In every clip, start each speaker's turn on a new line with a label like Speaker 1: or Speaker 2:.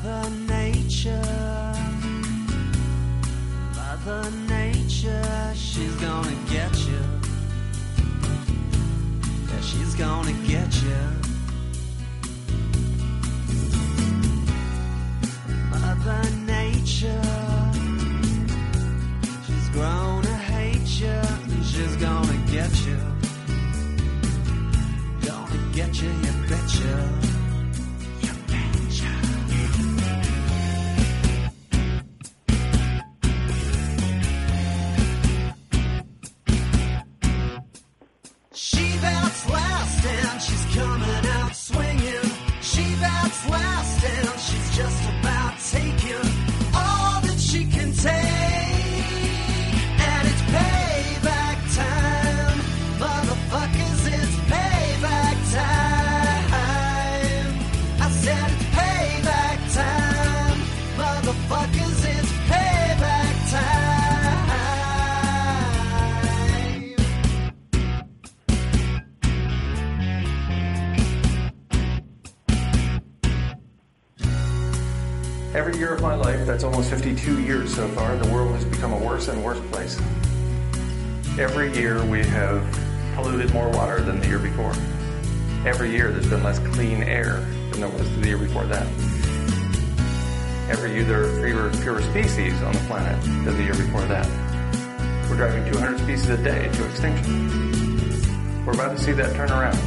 Speaker 1: Mother Nature, she's gonna get you. Yeah, she's gonna get you. Mother Nature, she's grown to hate you, and she's gonna get you. Gonna get you, you betcha.
Speaker 2: Every year of my life, that's almost 52 years so far, the world has become a worse and worse place. Every year we have polluted more water than the year before. Every year there's been less clean air than there was the year before that. Every year there are fewer species on the planet than the year before that. We're driving 200 species a day to extinction. We're about to see that turn around.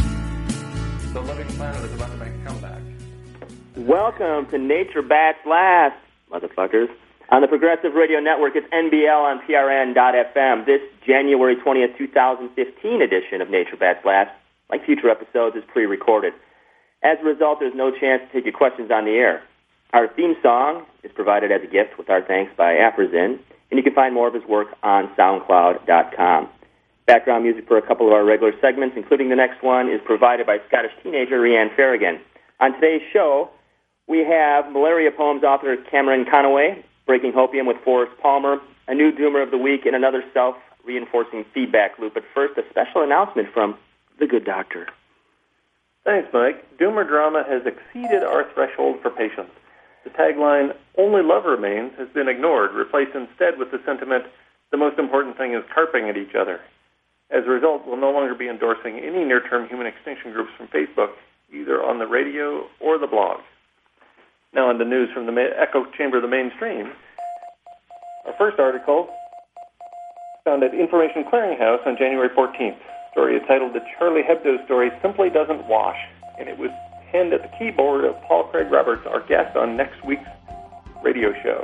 Speaker 2: The living planet is about to make a comeback.
Speaker 3: Welcome to Nature Bats Last, motherfuckers. On the Progressive Radio Network, it's NBL on PRN.FM. This January 20th, 2015 edition of Nature Bats Last, like future episodes, is pre-recorded. As a result, there's no chance to take your questions on the air. Our theme song is provided as a gift with our thanks by Afrazin, and you can find more of his work on SoundCloud.com. Background music for a couple of our regular segments, including the next one, is provided by Scottish teenager Rianne Farragon. On today's show, we have malaria poems author Cameron Conaway, Breaking Hopium with Forrest Palmer, a new Doomer of the Week, and another self-reinforcing feedback loop. But first, a special announcement from the good doctor.
Speaker 2: Thanks, Mike. Doomer drama has exceeded our threshold for patience. The tagline, "Only love remains," has been ignored, replaced instead with the sentiment, "The most important thing is carping at each other." As a result, we'll no longer be endorsing any near-term human extinction groups from Facebook, either on the radio or the blog. Now on the news from the echo chamber of the mainstream. Our first article found at Information Clearinghouse on January 14th. Story is titled "The Charlie Hebdo Story Simply Doesn't Wash," and it was penned at the keyboard of Paul Craig Roberts, our guest on next week's radio show.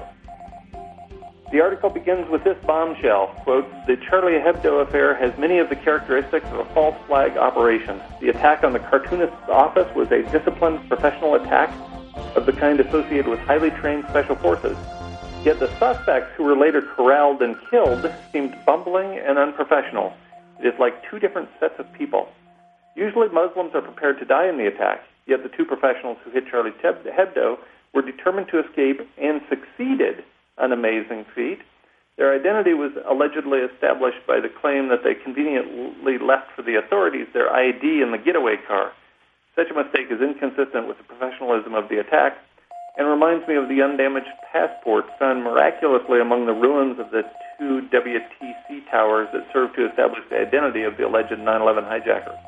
Speaker 2: The article begins with this bombshell, quote, "The Charlie Hebdo affair has many of the characteristics of a false flag operation. The attack on the cartoonist's office was a disciplined professional attack of the kind associated with highly trained special forces. Yet the suspects, who were later corralled and killed, seemed bumbling and unprofessional. It is like two different sets of people. Usually Muslims are prepared to die in the attack, yet the two professionals who hit Charlie Hebdo were determined to escape and succeeded, an amazing feat. Their identity was allegedly established by the claim that they conveniently left for the authorities their ID in the getaway car. Such a mistake is inconsistent with the professionalism of the attack and reminds me of the undamaged passport found miraculously among the ruins of the two WTC towers that served to establish the identity of the alleged 9/11 hijackers."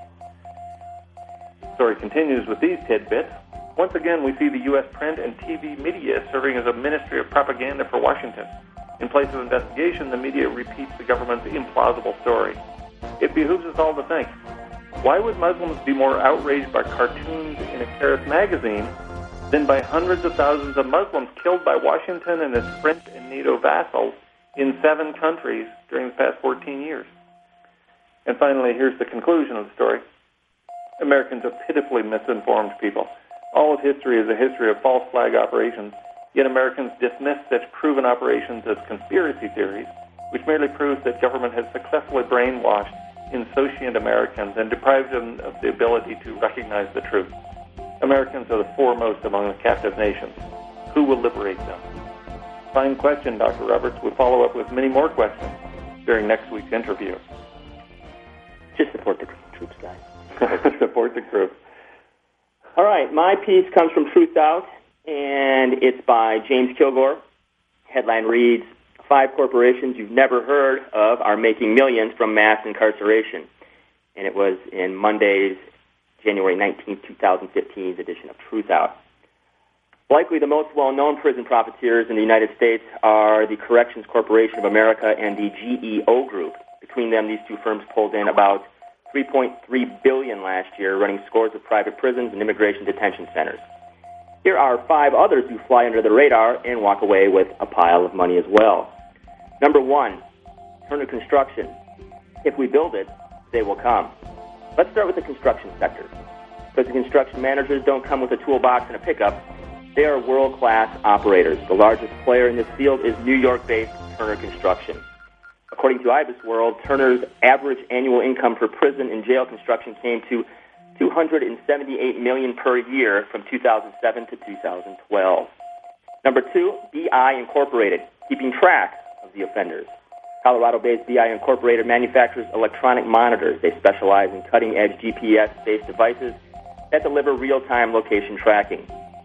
Speaker 2: The story continues with these tidbits. Once again, we see the U.S. print and TV media serving as a ministry of propaganda for Washington. In place of investigation, the media repeats the government's implausible story. It behooves us all to think, why would Muslims be more outraged by cartoons in a Paris magazine than by hundreds of thousands of Muslims killed by Washington and his French and NATO vassals in 7 countries during the past 14 years? And finally, here's the conclusion of the story. Americans are pitifully misinformed people. All of history is a history of false flag operations, yet Americans dismiss such proven operations as conspiracy theories, which merely proves that government has successfully brainwashed insouciant Americans and deprived them of the ability to recognize the truth. Americans are the foremost among the captive nations. Who will liberate them? Fine question, Dr. Roberts. We'll follow up with many more questions during next week's interview.
Speaker 3: Just support the troops, guys.
Speaker 2: Support the troops.
Speaker 3: All right, my piece comes from Truth Out. and it's by James Kilgore. Headline reads, 5 corporations you've never heard of are making millions from mass incarceration. And it was in Monday's January 19, 2015 edition of Truth Out. Likely the most well-known prison profiteers in the United States are the Corrections Corporation of America and the GEO Group. Between them, these two firms pulled in about $3.3 billion last year, running scores of private prisons and immigration detention centers. Here are 5 others who fly under the radar and walk away with a pile of money as well. Number 1, Turner Construction. If we build it, they will come. Let's start with the construction sector. Because the construction managers don't come with a toolbox and a pickup, they are world-class operators. The largest player in this field is New York-based Turner Construction. According to IBIS World, Turner's average annual income for prison and jail construction came to $278 million per year from 2007 to 2012. Number 2, BI Incorporated, keeping track of the offenders. Colorado-based BI Incorporated manufactures electronic monitors. They specialize in cutting-edge GPS-based devices that deliver real-time location tracking.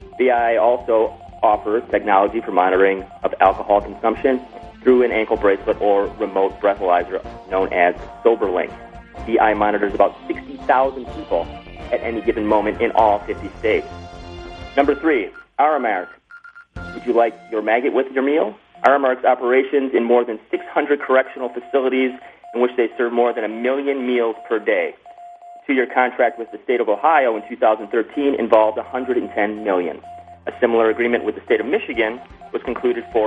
Speaker 3: BI also offers technology for monitoring of alcohol consumption through an ankle bracelet or remote breathalyzer known as SoberLink. BI monitors about 60,000 people at any given moment in all 50 states. Number 3, Aramark. Would you like your maggot with your meal? Aramark's operations in more than 600 correctional facilities in which they serve more than 1 million meals per day. A 2-year contract with the state of Ohio in 2013 involved $110 million. A similar agreement with the state of Michigan was concluded for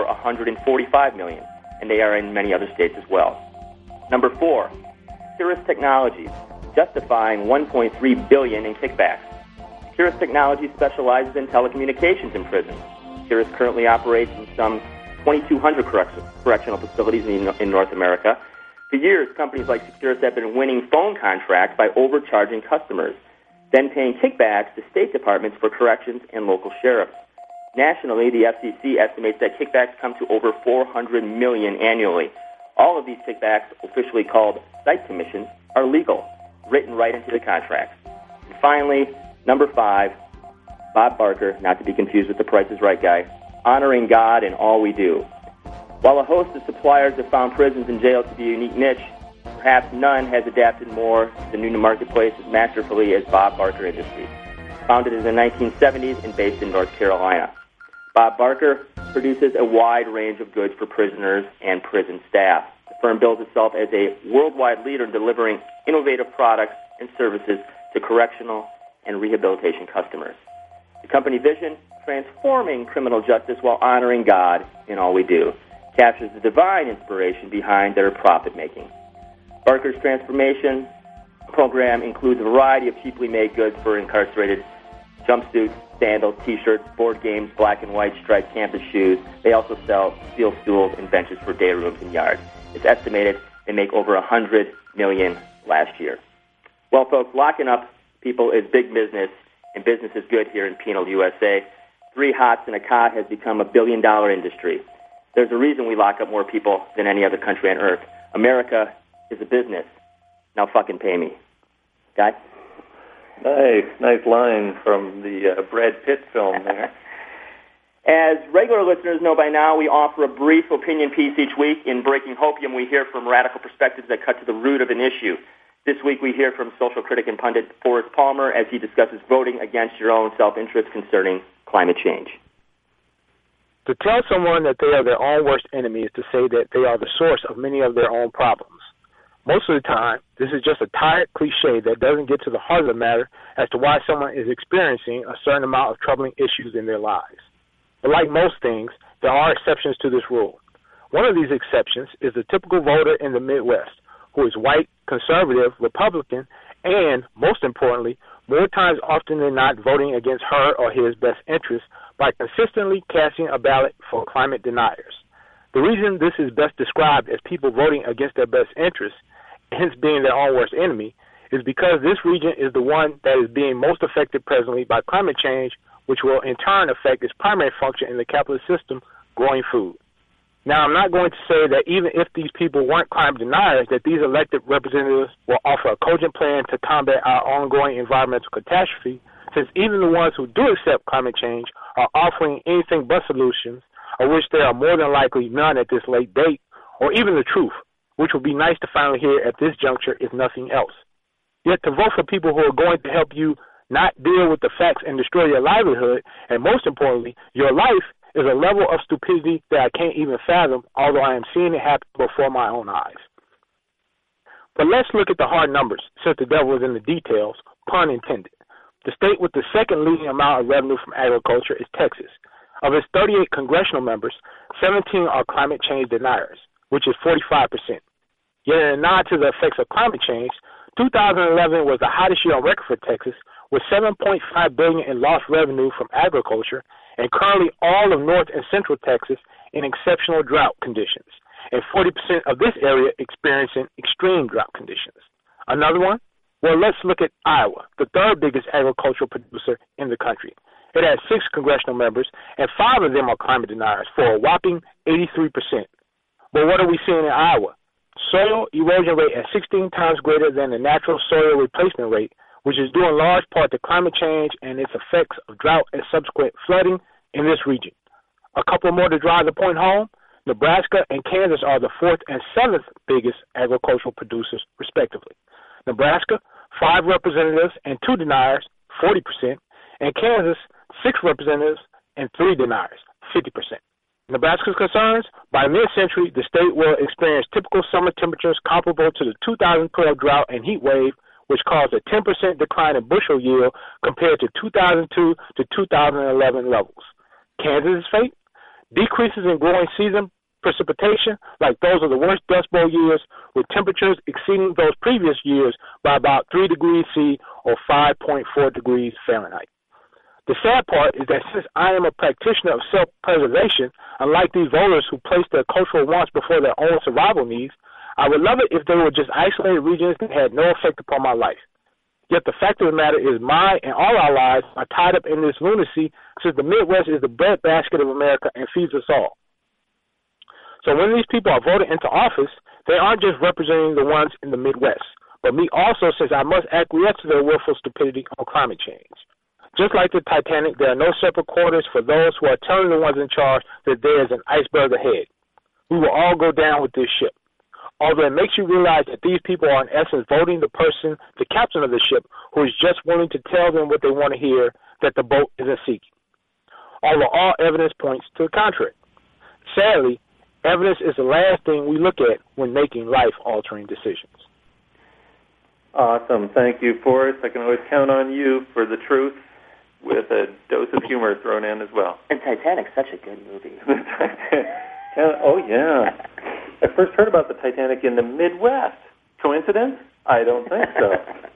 Speaker 3: $145 million, and they are in many other states as well. Number 4, Cirrus Technologies, justifying $1.3 billion in kickbacks. Cirrus Technologies specializes in telecommunications in prisons. Cirrus currently operates in some 2,200 correctional facilities in North America. For years, companies like Cirrus have been winning phone contracts by overcharging customers, then paying kickbacks to state departments for corrections and local sheriffs. Nationally, the FCC estimates that kickbacks come to over $400 million annually. All of these kickbacks, officially called site commissions, are legal, written right into the contracts. And finally, number 5, Bob Barker, not to be confused with the Price is Right guy, honoring God in all we do. While a host of suppliers have found prisons and jails to be a unique niche, perhaps none has adapted more to the new marketplace as masterfully as Bob Barker Industries. Founded in the 1970s and based in North Carolina, Bob Barker produces a wide range of goods for prisoners and prison staff. The firm bills itself as a worldwide leader in delivering innovative products and services to correctional and rehabilitation customers. The company vision, transforming criminal justice while honoring God in all we do, captures the divine inspiration behind their profit-making. Barker's transformation program includes a variety of cheaply made goods for incarcerated: jumpsuits, sandals, T-shirts, board games, black and white striped campus shoes. They also sell steel stools and benches for day rooms and yards. It's estimated they make over $100 million last year. Well, folks, locking up people is big business, and business is good here in penal USA. 3 hots and a cot has become a billion-dollar industry. There's a reason we lock up more people than any other country on earth. America is a business. Now fucking pay me. Guy?
Speaker 2: Nice line from the Brad Pitt film there.
Speaker 3: As regular listeners know by now, we offer a brief opinion piece each week. In Breaking Hopium, we hear from radical perspectives that cut to the root of an issue. This week we hear from social critic and pundit Forrest Palmer as he discusses voting against your own self-interest concerning climate change.
Speaker 4: To tell someone that they are their own worst enemy is to say that they are the source of many of their own problems. Most of the time, this is just a tired cliche that doesn't get to the heart of the matter as to why someone is experiencing a certain amount of troubling issues in their lives. But like most things, there are exceptions to this rule. One of these exceptions is the typical voter in the Midwest, who is white, conservative, Republican, and, most importantly, more times often than not voting against her or his best interests by consistently casting a ballot for climate deniers. The reason this is best described as people voting against their best interests, hence being their own worst enemy, is because this region is the one that is being most affected presently by climate change, which will in turn affect its primary function in the capitalist system, growing food. Now, I'm not going to say that even if these people weren't climate deniers, that these elected representatives will offer a cogent plan to combat our ongoing environmental catastrophe, since even the ones who do accept climate change are offering anything but solutions, of which there are more than likely none at this late date, or even the truth, which would be nice to finally hear at this juncture if nothing else. Yet to vote for people who are going to help you not deal with the facts and destroy your livelihood, and most importantly, your life, is a level of stupidity that I can't even fathom, although I am seeing it happen before my own eyes. But let's look at the hard numbers, since the devil is in the details, pun intended. The state with the second leading amount of revenue from agriculture is Texas. Of its 38 congressional members, 17 are climate change deniers, which is 45%. Yet in a nod to the effects of climate change, 2011 was the hottest year on record for Texas, with $7.5 billion in lost revenue from agriculture, and currently all of North and Central Texas in exceptional drought conditions, and 40% of this area experiencing extreme drought conditions. Another one? Well, let's look at Iowa, the third biggest agricultural producer in the country. It has 6 congressional members, and 5 of them are climate deniers, for a whopping 83%. But what are we seeing in Iowa? Soil erosion rate at 16 times greater than the natural soil replacement rate, which is due in large part to climate change and its effects of drought and subsequent flooding in this region. A couple more to drive the point home. Nebraska and Kansas are the 4th and 7th biggest agricultural producers, respectively. Nebraska, 5 representatives and 2 deniers, 40%, and Kansas, 6 representatives and 3 deniers, 50%. Nebraska's concerns, by mid-century, the state will experience typical summer temperatures comparable to the 2012 drought and heat wave, which caused a 10% decline in bushel yield compared to 2002 to 2011 levels. Kansas's fate? Decreases in growing season precipitation, like those of the worst Dust Bowl years, with temperatures exceeding those previous years by about 3 degrees C or 5.4 degrees Fahrenheit. The sad part is that since I am a practitioner of self-preservation, unlike these voters who place their cultural wants before their own survival needs, I would love it if they were just isolated regions that had no effect upon my life. Yet the fact of the matter is my and all our lives are tied up in this lunacy, since the Midwest is the breadbasket of America and feeds us all. So when these people are voted into office, they aren't just representing the ones in the Midwest, but me also, since I must acquiesce to their willful stupidity on climate change. Just like the Titanic, there are no separate quarters for those who are telling the ones in charge that there is an iceberg ahead. We will all go down with this ship. Although it makes you realize that these people are in essence voting the person, the captain of the ship, who is just willing to tell them what they want to hear, that the boat isn't sinking. Although all evidence points to the contrary. Sadly, evidence is the last thing we look at when making life-altering decisions.
Speaker 2: Awesome. Thank you, Forrest. I can always count on you for the truth, with a dose of humor thrown in as well.
Speaker 3: And Titanic's such a good movie.
Speaker 2: Oh, yeah. I first heard about the Titanic in the Midwest. Coincidence? I don't think so.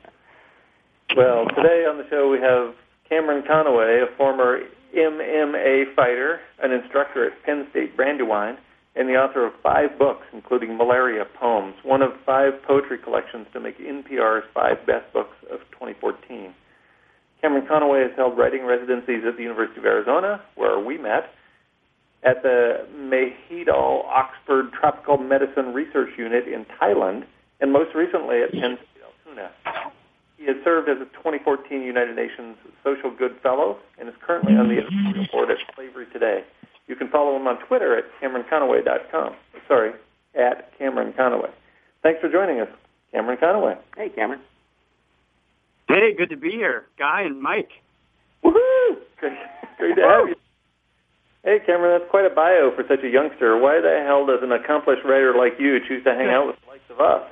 Speaker 2: Well, today on the show we have Cameron Conaway, a former MMA fighter, an instructor at Penn State Brandywine, and the author of 5 books, including Malaria Poems, one of 5 poetry collections to make NPR's 5 best books of 2014. Cameron Conaway has held writing residencies at the University of Arizona, where we met, at the Mahidol Oxford Tropical Medicine Research Unit in Thailand, and most recently at Penn State Altoona. He has served as a 2014 United Nations Social Good Fellow and is currently on the editorial board at Slavery Today. You can follow him on Twitter at CameronConaway.com. Sorry, at Cameron Conaway. Thanks for joining us, Cameron Conaway.
Speaker 3: Hey, Cameron.
Speaker 5: Hey, good to be here, Guy and Mike.
Speaker 2: Woohoo! Great to have you. Hey, Cameron, that's quite a bio for such a youngster. Why the hell does an accomplished writer like you choose to hang out with the likes of us?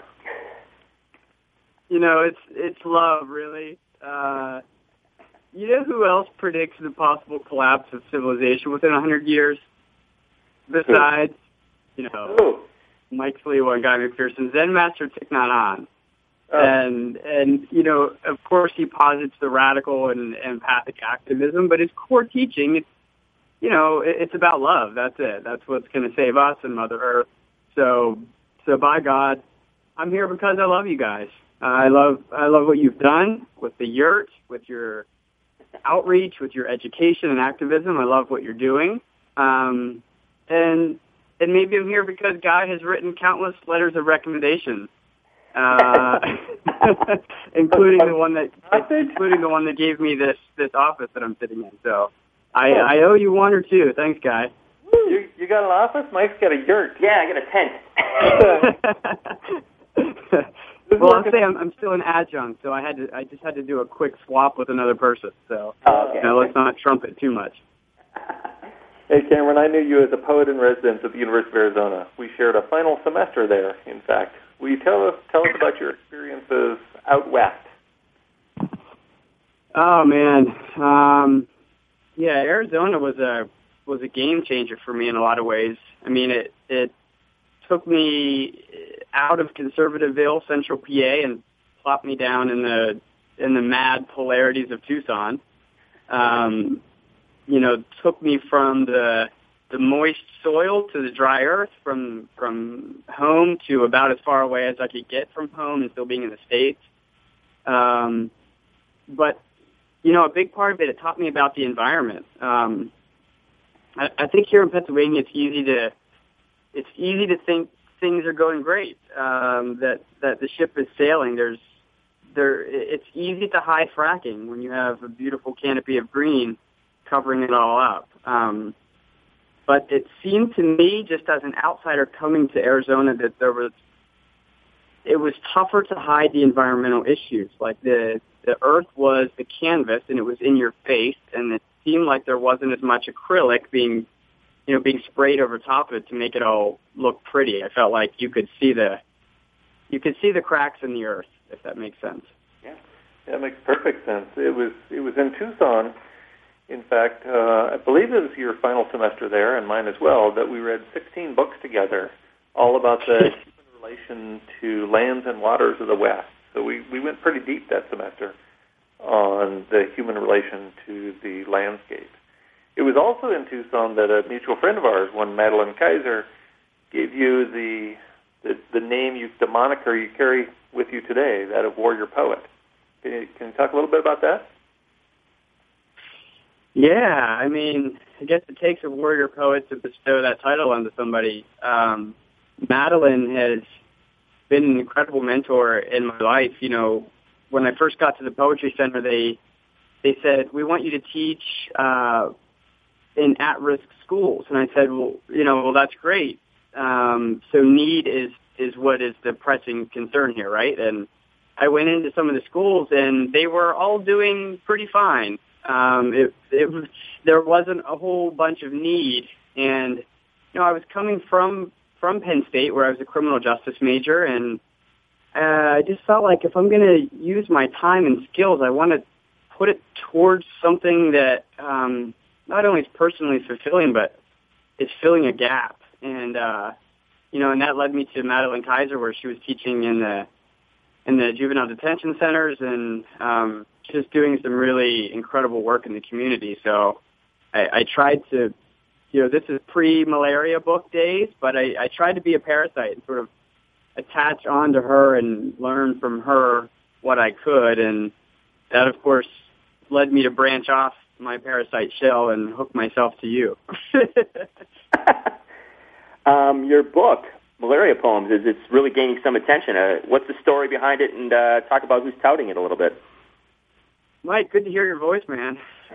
Speaker 5: You know, it's love, really. You know who else predicts the possible collapse of civilization within 100 years? Besides, Mike Sliwa and Guy McPherson, Zen Master Thich Nhat Hanh. And you know, of course, he posits the radical and empathic activism, but his core teaching, it's about love. That's it. That's what's going to save us and Mother Earth. So by God, I'm here because I love you guys. I love what you've done with the yurt, with your outreach, with your education and activism. I love what you're doing. And maybe I'm here because Guy has written countless letters of recommendation. including the one that gave me this office that I'm sitting in. So I owe you one or two. Thanks, Guy.
Speaker 2: You got an office? Mike's got a yurt.
Speaker 3: Yeah, I got a tent.
Speaker 5: Well, I'll say I'm still an adjunct, so I just had to do a quick swap with another person. So let's not trump it too much.
Speaker 2: Hey, Cameron, I knew you as a poet in residence at the University of Arizona. We shared a final semester there, in fact. Will you tell us about your experiences out west?
Speaker 5: Oh, man. Yeah, Arizona was a game changer for me in a lot of ways. I mean, it took me out of Conservativeville, Central PA, and plopped me down in the mad polarities of Tucson. Took me from the moist soil to the dry earth, from home to about as far away as I could get from home and still being in the States. But, a big part of it taught me about the environment. I think here in Pennsylvania, it's easy to think things are going great, that the ship is sailing. It's easy to hide fracking when you have a beautiful canopy of green covering it all up. But it seemed to me, just as an outsider coming to Arizona, that it was tougher to hide the environmental issues. Like the earth was the canvas and it was in your face, and it seemed like there wasn't as much acrylic being sprayed over top of it to make it all look pretty. I felt like you could see the cracks in the earth, if that makes sense.
Speaker 2: Yeah, that makes perfect sense. It was in Tucson. In fact, I believe it was your final semester there, and mine as well, that we read 16 books together, all about the human relation to lands and waters of the West. So we went pretty deep that semester on the human relation to the landscape. It was also in Tucson that a mutual friend of ours, one Madeline Kaiser, gave you the name, the moniker you carry with you today, that of warrior poet. Can you talk a little bit about that?
Speaker 5: Yeah, I mean, I guess it takes a warrior poet to bestow that title onto somebody. Madeline has been an incredible mentor in my life. When I first got to the Poetry Center, they said, we want you to teach in at-risk schools. And I said, well, that's great. So need is what is the pressing concern here, right? And I went into some of the schools, and they were all doing pretty fine. There wasn't a whole bunch of need. And, I was coming from Penn State, where I was a criminal justice major, and I just felt like if I'm going to use my time and skills, I want to put it towards something that not only is personally fulfilling, but is filling a gap. And, and that led me to Madeline Kaiser, where she was teaching in the juvenile detention centers and just doing some really incredible work in the community. So I tried to, this is pre-malaria book days, but I tried to be a parasite and sort of attach onto her and learn from her what I could. And that, of course, led me to branch off my parasite shell and hook myself to you.
Speaker 3: Your book, Malaria Poems, it's really gaining some attention. What's the story behind it, and talk about who's touting it a little bit.
Speaker 5: Mike, good to hear your voice, man.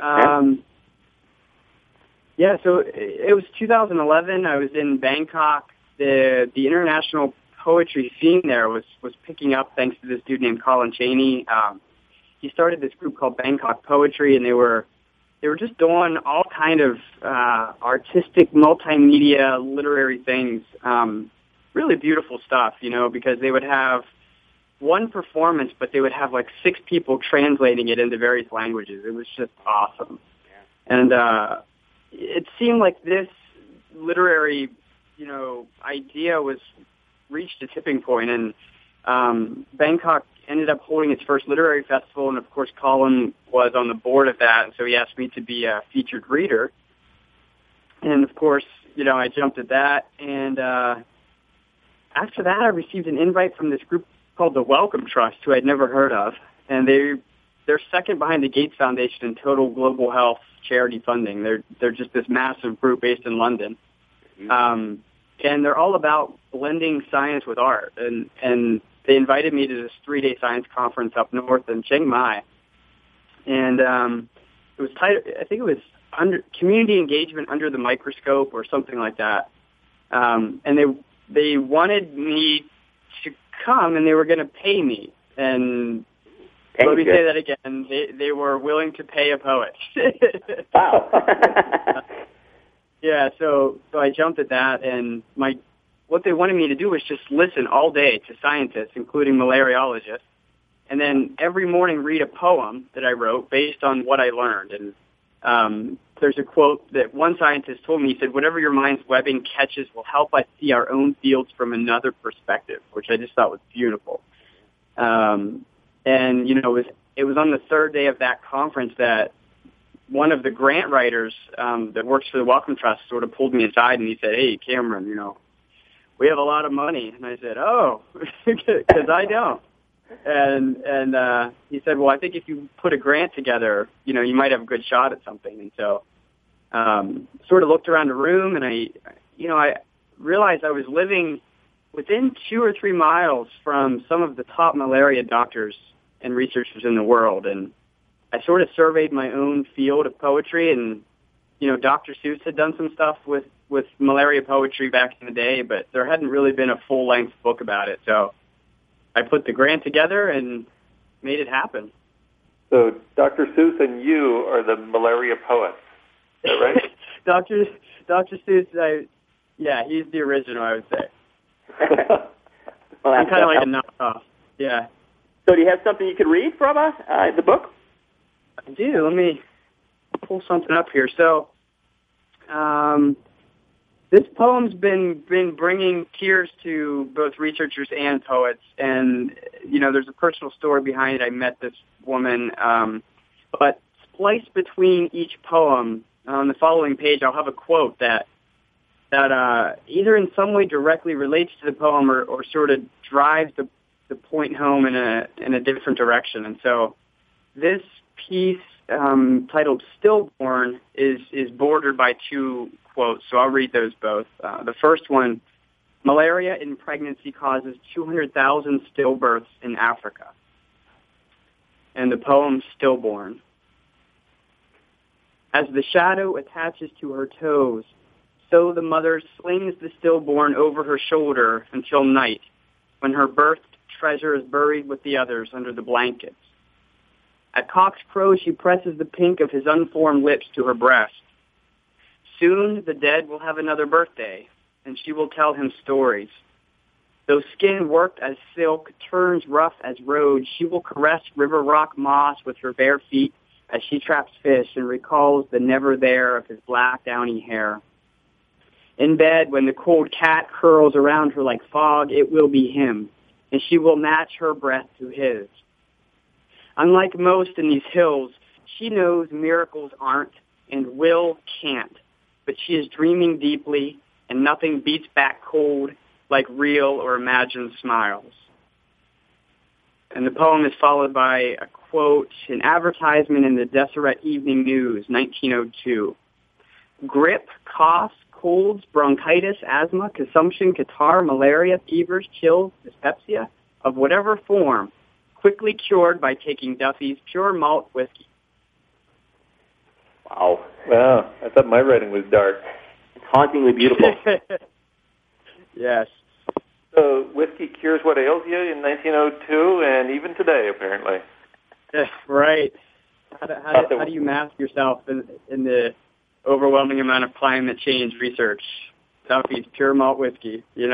Speaker 5: So it was 2011. I was in Bangkok. The international poetry scene there was picking up thanks to this dude named Colin Chaney. He started this group called Bangkok Poetry, and they were just doing all kind of artistic, multimedia, literary things. Really beautiful stuff, because they would have one performance, but they would have like 6 people translating it into various languages. It was just awesome. Yeah. And it seemed like this literary, idea was reached a tipping point, and Bangkok ended up holding its first literary festival, and of course Colin was on the board of that, and so he asked me to be a featured reader. And of course, I jumped at that, and after that I received an invite from this group called the Wellcome Trust, who I'd never heard of, and they're second behind the Gates Foundation in total global health charity funding. They're just this massive group based in London, and they're all about blending science with art, and they invited me to this 3-day science conference up north in Chiang Mai, and it was titled, I think it was community engagement under the microscope or something like that. And they wanted me to come, and they were going to pay me. And let me say that again. They were willing to pay a poet.
Speaker 3: Wow.
Speaker 5: Yeah, so I jumped at that, and what they wanted me to do was just listen all day to scientists, including malariologists, and then every morning read a poem that I wrote based on what I learned. And there's a quote that one scientist told me. He said, "Whatever your mind's webbing catches will help us see our own fields from another perspective," which I just thought was beautiful. And, it was on the third day of that conference that one of the grant writers that works for the Wellcome Trust sort of pulled me aside, and he said, "Hey, Cameron, we have a lot of money." And I said, "Oh, because I don't." And he said, "Well, I think if you put a grant together, you might have a good shot at something." And so sort of looked around the room, and I realized I was living within 2 or 3 miles from some of the top malaria doctors and researchers in the world. And I sort of surveyed my own field of poetry, and, Dr. Seuss had done some stuff with malaria poetry back in the day, but there hadn't really been a full-length book about it. So I put the grant together and made it happen.
Speaker 2: So Dr. Seuss and you are the malaria poets, is that right?
Speaker 5: Dr. Seuss, he's the original, I would say.
Speaker 3: Well,
Speaker 5: I'm kind of like a knockoff. Yeah.
Speaker 3: So do you have something you could read from the book?
Speaker 5: I do. Let me pull something up here. So, this poem's been bringing tears to both researchers and poets, and there's a personal story behind it. I met this woman, but spliced between each poem on the following page, I'll have a quote that either in some way directly relates to the poem or sort of drives the point home in a different direction. And so this piece titled "Stillborn" is bordered by 2 quotes, so I'll read those both. The first one: "Malaria in pregnancy causes 200,000 stillbirths in Africa." And the poem "Stillborn." "As the shadow attaches to her toes, so the mother slings the stillborn over her shoulder until night, when her birthed treasure is buried with the others under the blankets. At cock's crow, she presses the pink of his unformed lips to her breast. Soon the dead will have another birthday, and she will tell him stories. Though skin worked as silk turns rough as road, she will caress river rock moss with her bare feet as she traps fish and recalls the never there of his black downy hair. In bed, when the cold cat curls around her like fog, it will be him, and she will match her breath to his. Unlike most in these hills, she knows miracles aren't and will can't, but she is dreaming deeply, and nothing beats back cold like real or imagined smiles." And the poem is followed by a quote, an advertisement in the Deseret Evening News, 1902. "Grip, coughs, colds, bronchitis, asthma, consumption, catarrh, malaria, fevers, chills, dyspepsia, of whatever form, quickly cured by taking Duffy's pure malt whiskey."
Speaker 3: Wow.
Speaker 2: Wow, I thought my writing was dark.
Speaker 3: It's hauntingly beautiful.
Speaker 5: Yes.
Speaker 2: So whiskey cures what ails you in 1902 and even today, apparently.
Speaker 5: Right. How do you mask yourself in the overwhelming amount of climate change research? Duffy's pure malt whiskey,
Speaker 3: Gets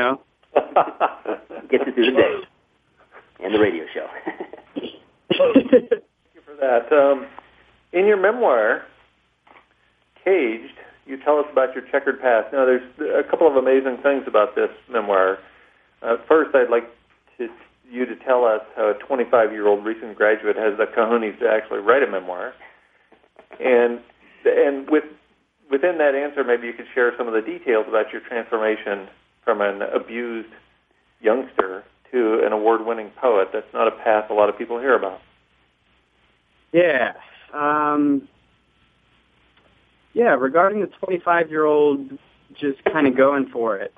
Speaker 3: it through the day. And the radio show.
Speaker 2: Thank you for that. In your memoir, Caged, you tell us about your checkered past. Now, there's a couple of amazing things about this memoir. First, I'd like you to tell us how a 25-year-old recent graduate has the cojones to actually write a memoir. And within that answer, maybe you could share some of the details about your transformation from an abused youngster to an award-winning poet. That's not a path a lot of people hear about.
Speaker 5: Yeah. Regarding the 25-year-old just kind of going for it.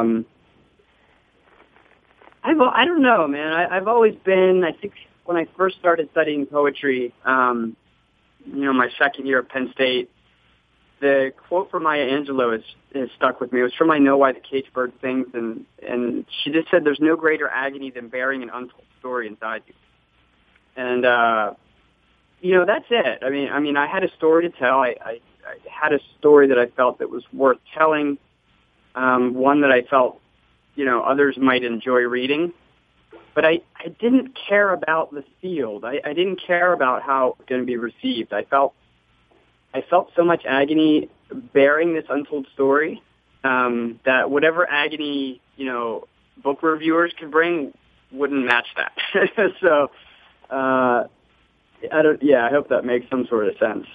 Speaker 5: I don't know, man. I've always been, I think when I first started studying poetry, my second year at Penn State, the quote from Maya Angelou has stuck with me. It was from I Know Why the Caged Bird Sings, and she just said there's no greater agony than bearing an untold story inside you. And, that's it. I mean, I had a story to tell. I had a story that I felt that was worth telling, one that I felt, others might enjoy reading. But I didn't care about the field. I didn't care about how it was going to be received. I felt so much agony bearing this untold story that whatever agony, book reviewers could bring wouldn't match that. So, I hope that makes some sort of sense.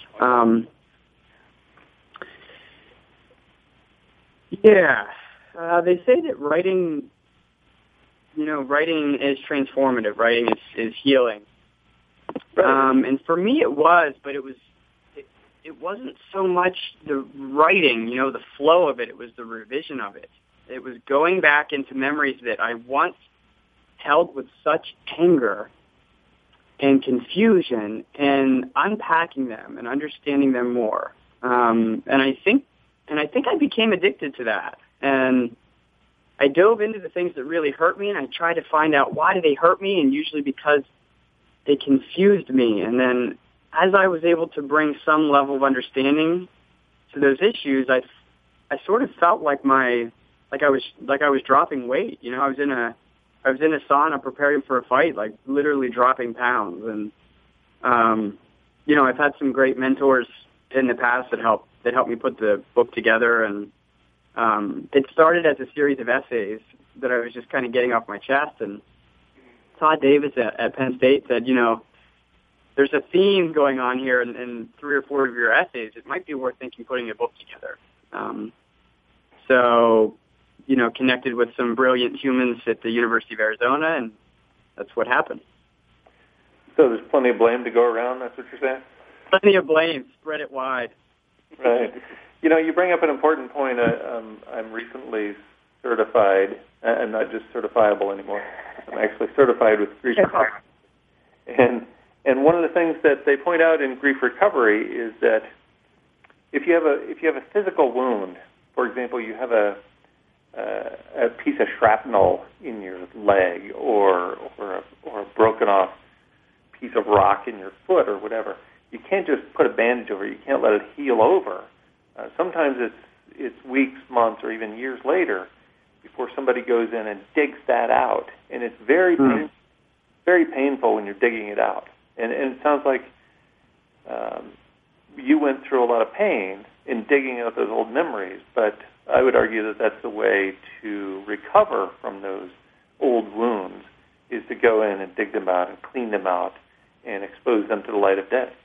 Speaker 5: They say that writing is transformative. Writing is healing. Right. And for me it was, but it wasn't so much the writing, the flow of it. It was the revision of it. It was going back into memories that I once held with such anger and confusion and unpacking them and understanding them more. And I think I became addicted to that. And I dove into the things that really hurt me, and I tried to find out why did they hurt me, and usually because they confused me. And then as I was able to bring some level of understanding to those issues, I sort of felt like I was dropping weight. I was in a sauna preparing for a fight, like literally dropping pounds. And I've had some great mentors in the past that helped me put the book together. And it started as a series of essays that I was just kind of getting off my chest. And Todd Davis at Penn State said, there's a theme going on here in 3 or 4 of your essays. It might be worth putting a book together. So, connected with some brilliant humans at the University of Arizona, and that's what happened.
Speaker 2: So there's plenty of blame to go around, that's what you're saying?
Speaker 5: Plenty of blame. Spread it wide.
Speaker 2: Right. You bring up an important point. I'm recently certified. I'm not just certifiable anymore. I'm actually certified with grief recovery. And one of the things that they point out in grief recovery is that if you have a physical wound, for example, you have a piece of shrapnel in your leg or a broken off piece of rock in your foot or whatever, you can't just put a bandage over it. You can't let it heal over. Sometimes it's weeks, months, or even years later before somebody goes in and digs that out, and it's very painful when you're digging it out. And it sounds like you went through a lot of pain in digging out those old memories, but I would argue that that's the way to recover from those old wounds, is to go in and dig them out and clean them out and expose them to the light of day.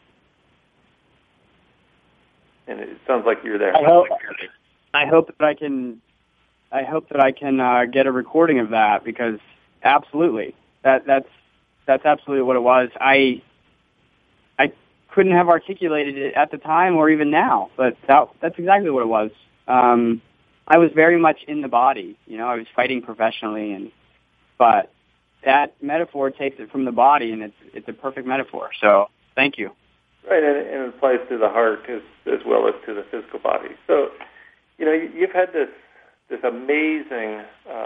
Speaker 2: And it sounds like you're there.
Speaker 5: I hope that I can get a recording of that, because absolutely, that's absolutely what it was. I couldn't have articulated it at the time or even now, but that's exactly what it was. I was very much in the body. I was fighting professionally, but that metaphor takes it from the body, and it's a perfect metaphor. So thank you.
Speaker 2: Right, and it applies to the heart as well as to the physical body. So, you've had this amazing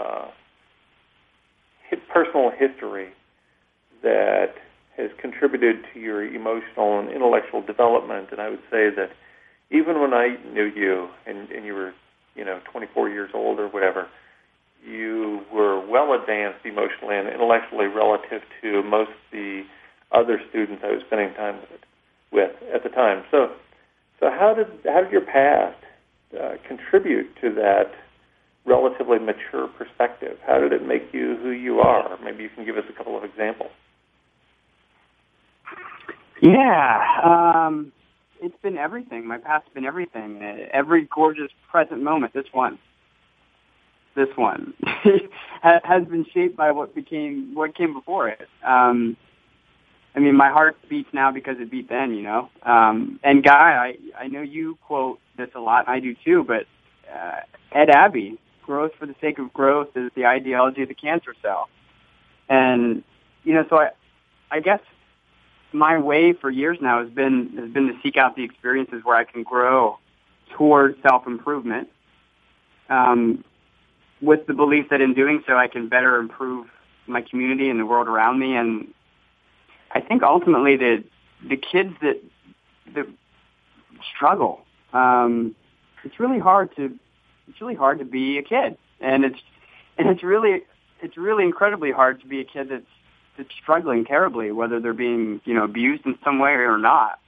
Speaker 2: personal history that has contributed to your emotional and intellectual development. And I would say that even when I knew you and you were, 24 years old or whatever, you were well advanced emotionally and intellectually relative to most of the other students I was spending time with at the time. So how did your past contribute to that relatively mature perspective? How did it make you who you are? Maybe you can give us a couple of examples.
Speaker 5: Yeah, it's been everything. My past's been everything. Every gorgeous present moment. This one has been shaped by what came before it. My heart beats now because it beat then, And Guy, I know you quote this a lot, and I do too, but Ed Abbey, growth for the sake of growth is the ideology of the cancer cell. And, so I guess my way for years now has been to seek out the experiences where I can grow toward self-improvement, with the belief that in doing so I can better improve my community and the world around me. And I think ultimately the kids that struggle, it's really hard to be a kid, and it's really incredibly hard to be a kid that's struggling terribly, whether they're being abused in some way or not.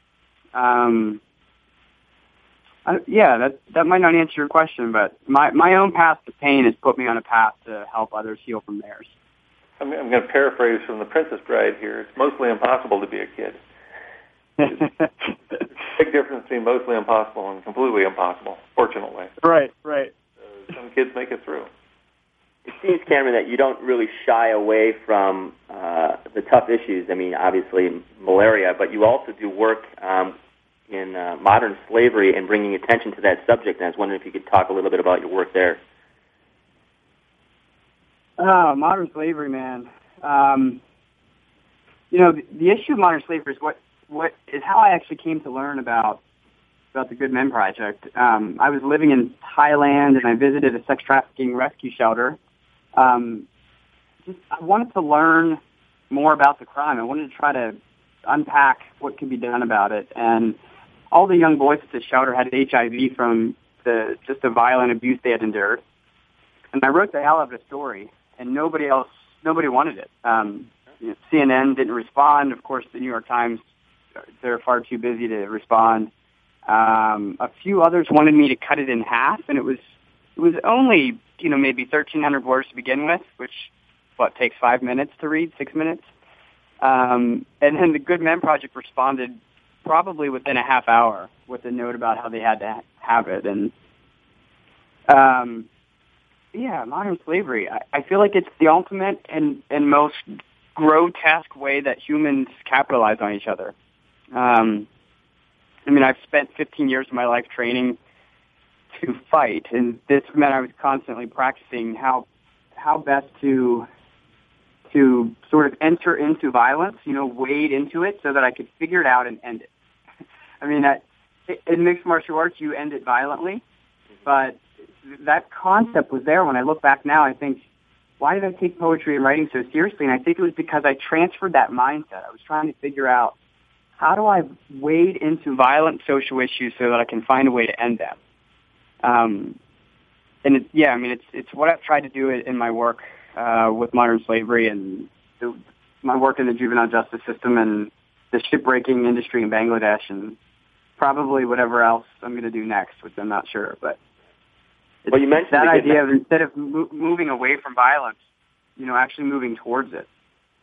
Speaker 5: That might not answer your question, but my own path to pain has put me on a path to help others heal from theirs.
Speaker 2: I'm going to paraphrase from The Princess Bride here. It's mostly impossible to be a kid. There's a big difference between mostly impossible and completely impossible, fortunately.
Speaker 5: Right.
Speaker 2: Some kids make it through.
Speaker 3: It seems, Cameron, that you don't really shy away from the tough issues. I mean, obviously malaria, but you also do work in modern slavery and bringing attention to that subject. And I was wondering if you could talk a little bit about your work there.
Speaker 5: Modern slavery, man. The issue of modern slavery is what is how I actually came to learn about the Good Men Project. I was living in Thailand and I visited a sex trafficking rescue shelter. I wanted to learn more about the crime. I wanted to try to unpack what could be done about it. And all the young boys at the shelter had HIV from the violent abuse they had endured. And I wrote the hell of a story, and nobody wanted it. CNN didn't respond. Of course, the New York Times, they're far too busy to respond. A few others wanted me to cut it in half, and it was only maybe 1,300 words to begin with, which takes 5 minutes to read, 6 minutes. And then the Good Men Project responded probably within a half hour with a note about how they had to have it. And modern slavery. I feel like it's the ultimate and most grotesque way that humans capitalize on each other. I've spent 15 years of my life training to fight, and this meant I was constantly practicing how best to sort of enter into violence, wade into it so that I could figure it out and end it. In mixed martial arts, you end it violently, but that concept was there. When I look back now, I think, why did I take poetry and writing so seriously? And I think it was because I transferred that mindset. I was trying to figure out, how do I wade into violent social issues so that I can find a way to end them? It's what I've tried to do in my work with modern slavery and my work in the juvenile justice system and the shipbreaking industry in Bangladesh, and probably whatever else I'm going to do next, which I'm not sure. But
Speaker 3: you mentioned
Speaker 5: that idea of instead of moving away from violence, actually moving towards it.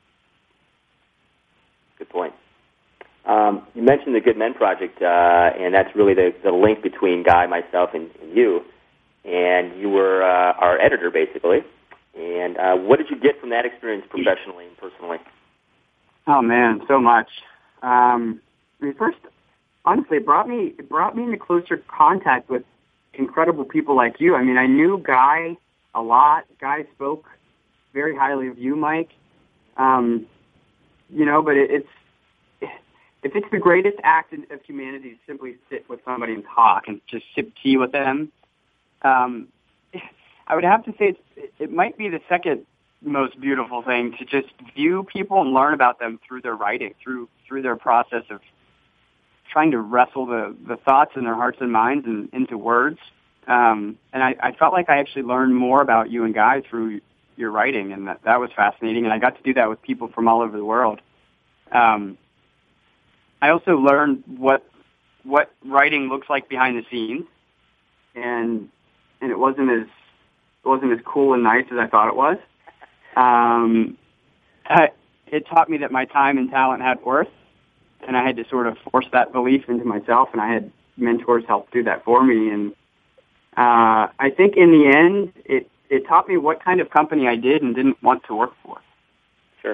Speaker 3: Good point. You mentioned the Good Men Project, and that's really the link between Guy, myself, and you. And you were our editor, basically. And what did you get from that experience professionally and personally?
Speaker 5: Oh, man, so much. First, honestly, it brought me into closer contact with incredible people like you. I knew Guy a lot. Guy spoke very highly of you, Mike. But if it's the greatest act of humanity to simply sit with somebody and talk and just sip tea with them, I would have to say it might be the second most beautiful thing to just view people and learn about them through their writing, through their process of trying to wrestle the thoughts in their hearts and minds into words. And I felt like I actually learned more about you and Guy through your writing, and that was fascinating. And I got to do that with people from all over the world. I also learned what writing looks like behind the scenes, and it wasn't as cool and nice as I thought it was. It taught me that my time and talent had worth, and I had to sort of force that belief into myself, and I had mentors help do that for me. And I think in the end, it taught me what kind of company I did and didn't want to work for.
Speaker 3: Sure.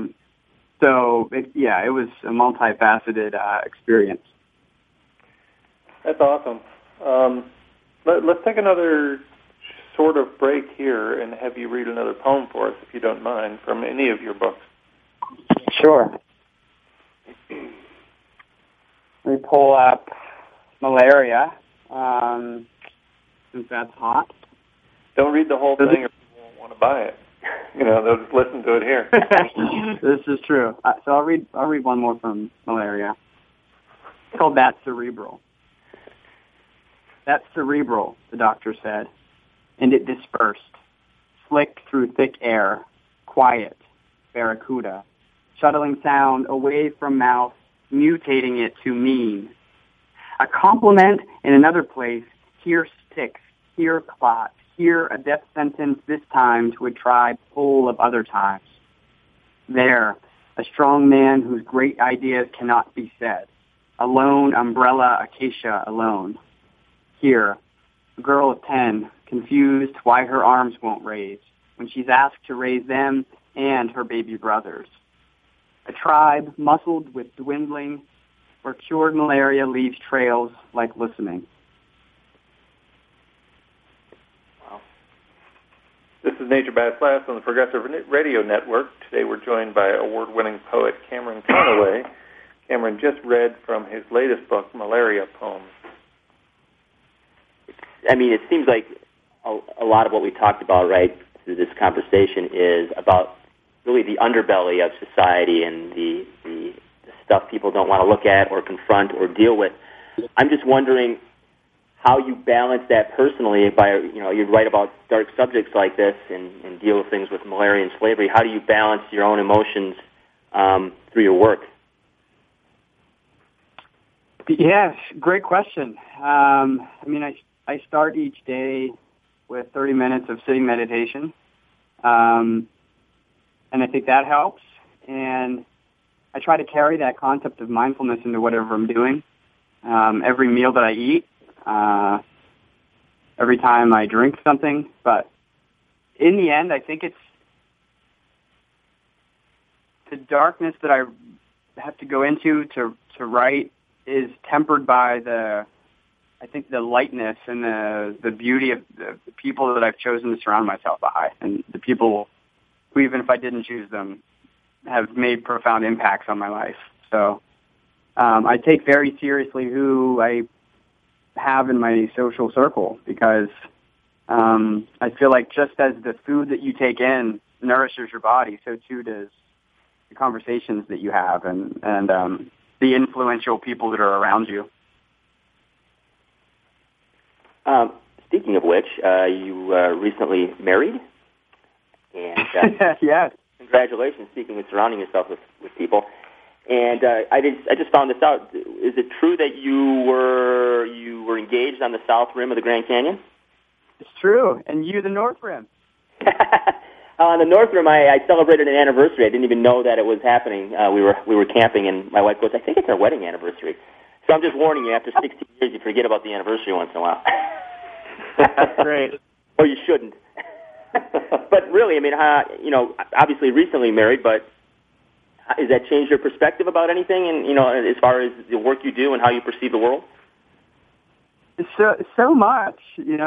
Speaker 5: It was a multifaceted experience.
Speaker 2: That's awesome. Let's take another sort of break here and have you read another poem for us, if you don't mind, from any of your books.
Speaker 5: Sure. Let me pull up Malaria since that's hot.
Speaker 2: Don't read the whole thing or people won't want to buy it. They'll just listen to it here.
Speaker 5: This is true. So I'll read one more from malaria. It's called That's Cerebral. That's cerebral, the doctor said, and it dispersed, slick through thick air, quiet, barracuda, shuttling sound away from mouth, mutating it to mean. A compliment in another place, here sticks, here clots, here a death sentence this time to a tribe full of other times. There, a strong man whose great ideas cannot be said. Alone, umbrella, acacia, alone. Here, a girl of 10, confused why her arms won't raise, when she's asked to raise them and her baby brothers. A tribe muscled with dwindling, where cured malaria leaves trails like listening.
Speaker 2: Wow. This is Nature Bats Last on the Progressive Radio Network. Today we're joined by award-winning poet Cameron Conaway. Cameron just read from his latest book, Malaria Poems.
Speaker 3: It seems like a lot of what we talked about, right, through this conversation is about really the underbelly of society and the stuff people don't want to look at or confront or deal with. I'm just wondering how you balance that personally by, you write about dark subjects like this and deal with things with malaria and slavery. How do you balance your own emotions through your work?
Speaker 5: Yes, great question. I start each day with 30 minutes of sitting meditation, and I think that helps. And I try to carry that concept of mindfulness into whatever I'm doing. Every meal that I eat, every time I drink something. But in the end, I think it's the darkness that I have to go into to write is tempered by the lightness and the beauty of the people that I've chosen to surround myself by, and the people who, even if I didn't choose them, have made profound impacts on my life. So I take very seriously who I have in my social circle, because I feel like just as the food that you take in nourishes your body, so too does the conversations that you have and the influential people that are around you.
Speaker 3: Speaking of which, you recently married, and
Speaker 5: yes,
Speaker 3: congratulations. Speaking of surrounding yourself with people, and I just found this out. Is it true that you were engaged on the south rim of the Grand Canyon?
Speaker 5: It's true, and you the north rim.
Speaker 3: On the north rim, I celebrated an anniversary. I didn't even know that it was happening. We were camping, and my wife goes, "I think it's our wedding anniversary." So I'm just warning you, after 16 years, you forget about the anniversary once in a while.
Speaker 5: That's great.
Speaker 3: Or you shouldn't. But really, obviously recently married, but has that changed your perspective about anything, and, as far as the work you do and how you perceive the world?
Speaker 5: So much,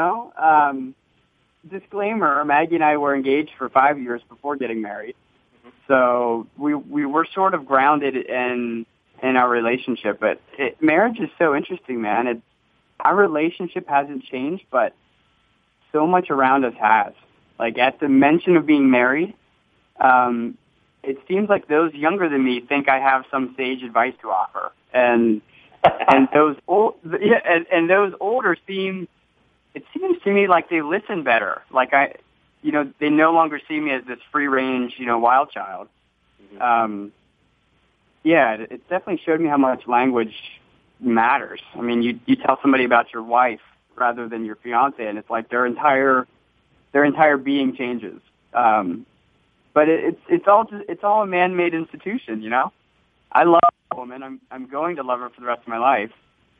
Speaker 5: Disclaimer, Maggie and I were engaged for 5 years before getting married. Mm-hmm. So we were sort of grounded in our relationship, but marriage is so interesting, man. Our relationship hasn't changed, but so much around us has. Like, at the mention of being married, it seems like those younger than me think I have some sage advice to offer, and those older seems to me like they listen better. Like they no longer see me as this free range, wild child. Mm-hmm. It definitely showed me how much language matters. I mean, you tell somebody about your wife rather than your fiance, and it's like their entire being changes. But it's all a man-made institution, I love a woman. I'm going to love her for the rest of my life.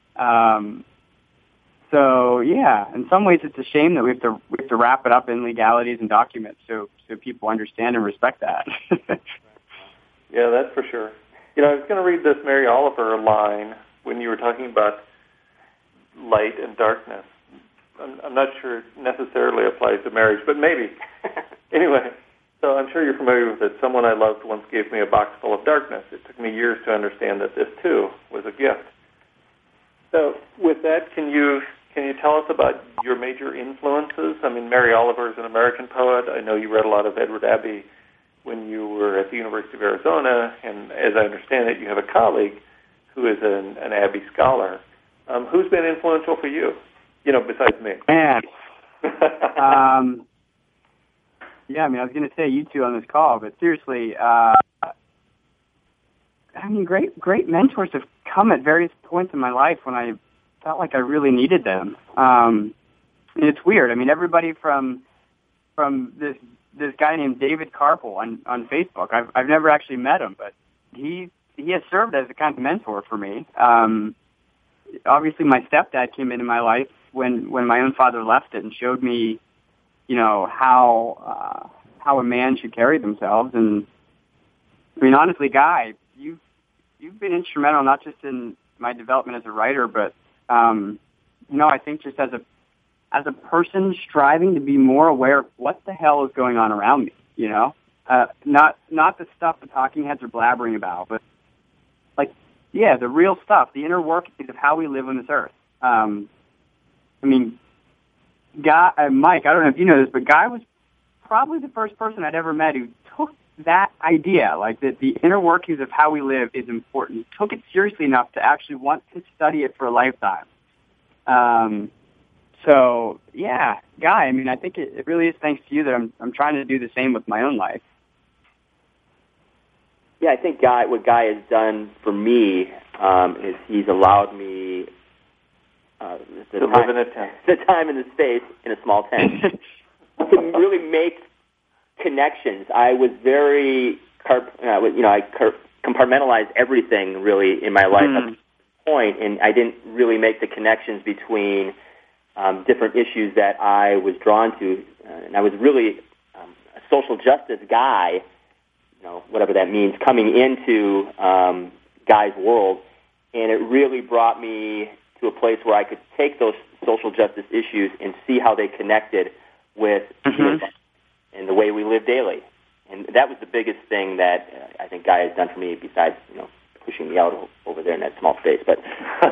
Speaker 5: So yeah, in some ways it's a shame that we have to wrap it up in legalities and documents so people understand and respect that.
Speaker 2: Yeah, that's for sure. I was going to read this Mary Oliver line when you were talking about light and darkness. I'm not sure it necessarily applies to marriage, but maybe. Anyway, so I'm sure you're familiar with it. Someone I loved once gave me a box full of darkness. It took me years to understand that this, too, was a gift. So with that, can you Can you tell us about your major influences? I mean, Mary Oliver is an American poet. I know you read a lot of Edward Abbey when you were at the University of Arizona, and as I understand it, you have a colleague who is an Abbey scholar. Who's been influential for you, besides me?
Speaker 5: Man. Yeah, I mean, I was going to say you two on this call, but seriously, great mentors have come at various points in my life when I felt like I really needed them. And it's weird. I mean, everybody from this guy named David Carpel on Facebook. I've never actually met him, but he has served as a kind of mentor for me. Obviously, my stepdad came into my life when my own father left it and showed me, how a man should carry themselves. And I mean, honestly, Guy, you've been instrumental not just in my development as a writer, but I think just as a person striving to be more aware of what the hell is going on around me. Not the stuff the talking heads are blabbering about, but the real stuff, the inner workings of how we live on this earth. Guy, Mike, I don't know if you know this, but Guy was probably the first person I'd ever met who took that idea, that the inner workings of how we live is important, took it seriously enough to actually want to study it for a lifetime. So, yeah, Guy, I mean, I think it really is thanks to you that I'm trying to do the same with my own life.
Speaker 3: Yeah, I think what Guy has done for me is he's allowed me
Speaker 2: to live in a tent.
Speaker 3: The time and the space in a small tent to really make connections. I was very, I compartmentalized everything really in my life at this point, and I didn't really make the connections between different issues that I was drawn to. And I was really a social justice guy, whatever that means, coming into Guy's world, and it really brought me to a place where I could take those social justice issues and see how they connected with and the way we live daily. And that was the biggest thing that I think Guy has done for me, besides pushing me out over there in that small space. But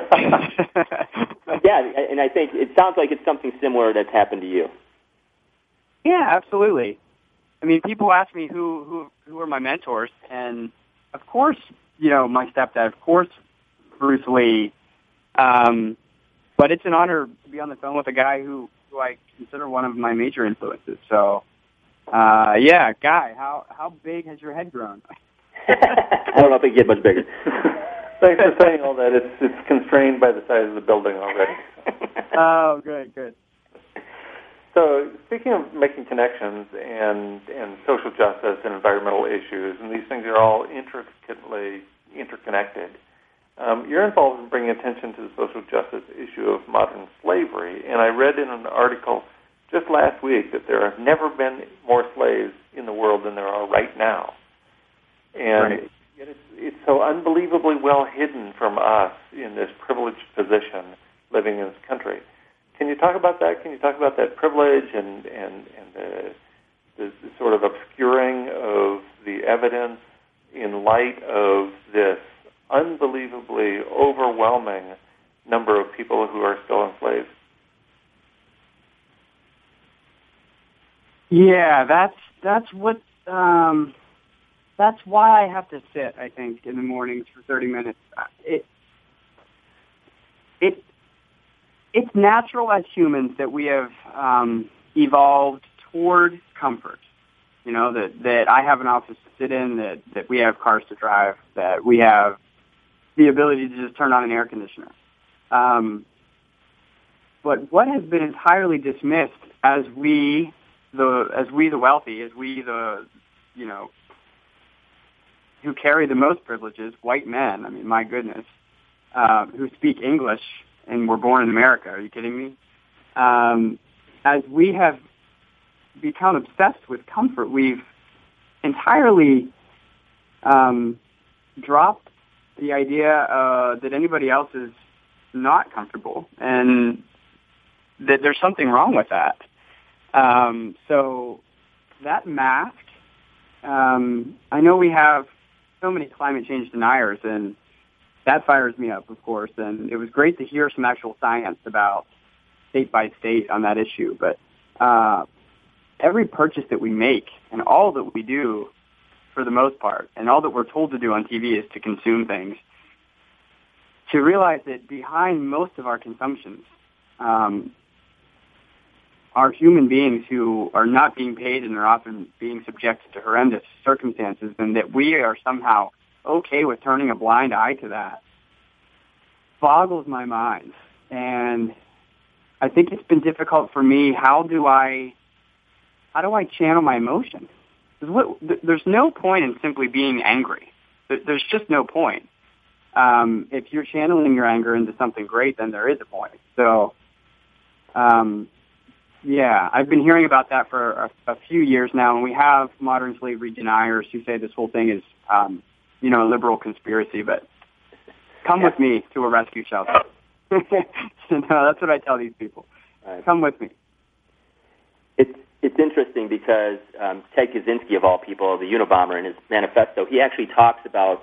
Speaker 3: yeah, and I think it sounds like it's something similar that's happened to you.
Speaker 5: Yeah, absolutely. I mean, people ask me who are my mentors, and of course, my stepdad, of course, Bruce Lee. But it's an honor to be on the phone with a guy who I consider one of my major influences. So, yeah, Guy, how big has your head grown?
Speaker 3: I don't know if it can get much bigger.
Speaker 2: Thanks for saying all that. It's constrained by the size of the building already.
Speaker 5: Oh, good.
Speaker 2: So, speaking of making connections and social justice and environmental issues, and these things are all intricately interconnected, you're involved in bringing attention to the social justice issue of modern slavery. And I read in an article just last week that there have never been more slaves in the world than there are right now. And it's so unbelievably well hidden from us in this privileged position living in this country. Can you talk about that? Can you talk about that privilege and the sort of obscuring of the evidence in light of this unbelievably overwhelming number of people who are still enslaved?
Speaker 5: Yeah, that's what that's why I have to sit, I think, in the mornings for 30 minutes. It's natural as humans that we have evolved toward comfort. That I have an office to sit in, that we have cars to drive, that we have the ability to just turn on an air conditioner. But what has been entirely dismissed as we the wealthy, as we the who carry the most privileges, white men, I mean, my goodness, who speak English and were born in America, are you kidding me? As we have become obsessed with comfort, we've entirely dropped the idea that anybody else is not comfortable and that there's something wrong with that. So that mask, I know we have so many climate change deniers, and that fires me up, of course. And it was great to hear some actual science about state by state on that issue, but every purchase that we make and all that we do, for the most part, and all that we're told to do on TV is to consume things, to realize that behind most of our consumptions are human beings who are not being paid and are often being subjected to horrendous circumstances, and that we are somehow okay with turning a blind eye to that boggles my mind. And I think it's been difficult for me. How do I channel my emotions? There's no point in simply being angry. There's just no point. If you're channeling your anger into something great, then there is a point. So, yeah, I've been hearing about that for a few years now, and we have modern slavery deniers who say this whole thing is, a liberal conspiracy, but come with me to a rescue shelter. No, that's what I tell these people.
Speaker 3: Right.
Speaker 5: Come with me.
Speaker 3: It's interesting because Ted Kaczynski, of all people, the Unabomber, in his manifesto, he actually talks about